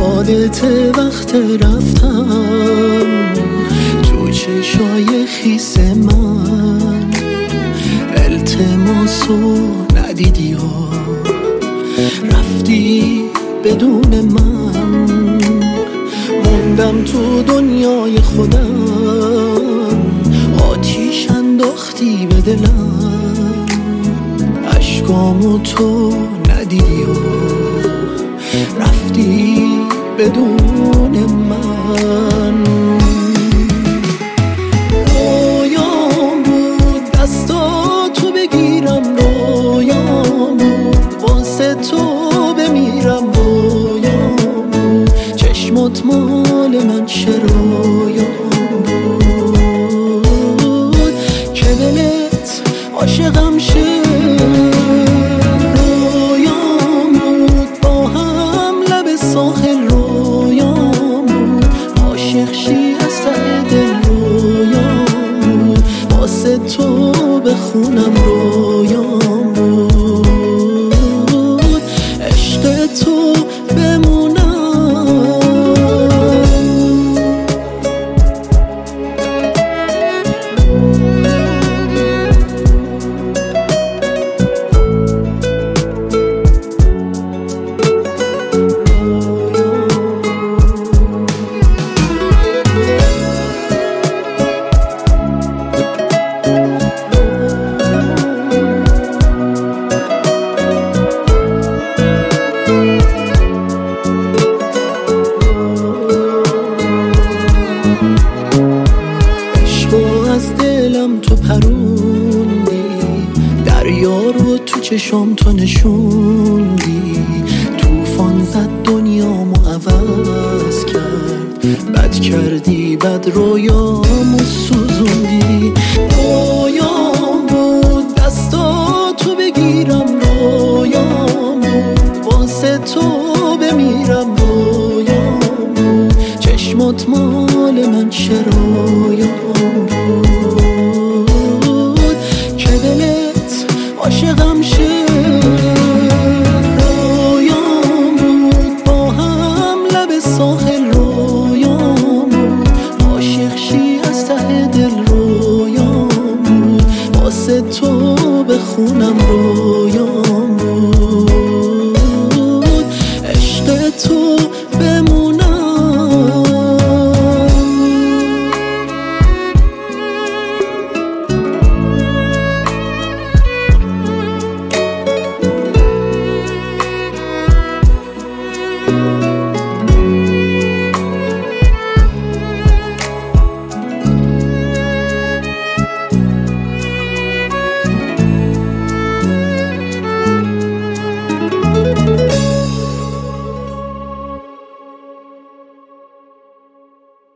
یادت وقت رفتم تو چشای خیس من، التماسو ندیدی و رفتی بدون من. موندم تو دنیای خودم، آتیش انداختی به دلم، اشکامو تو ندیدی و رفتی بدون من. رویام بود دستاتو بگیرم، رویام بود واسه تو بمیرم، رویام بود چشمات مال من چه رویام بود که دلت عاشقم شه. رویام بود با هم لب ساحل، رویام بود عاشق شی از ته دل، رویام بود واسه تو بخونم، رویام بود عشق تو بمونم. از دلم تو پروندی، دریا رو تو چشام تو نشوندی، توفان زد دنیامو عوض کرد، بد کردی بد رویامو سوزوندی. رویام بود دستاتو بگیرم، رویام بود واسه تو بمیرم، رویام بود چشمات مال من چه رویام بود که دلت عاشقم شه.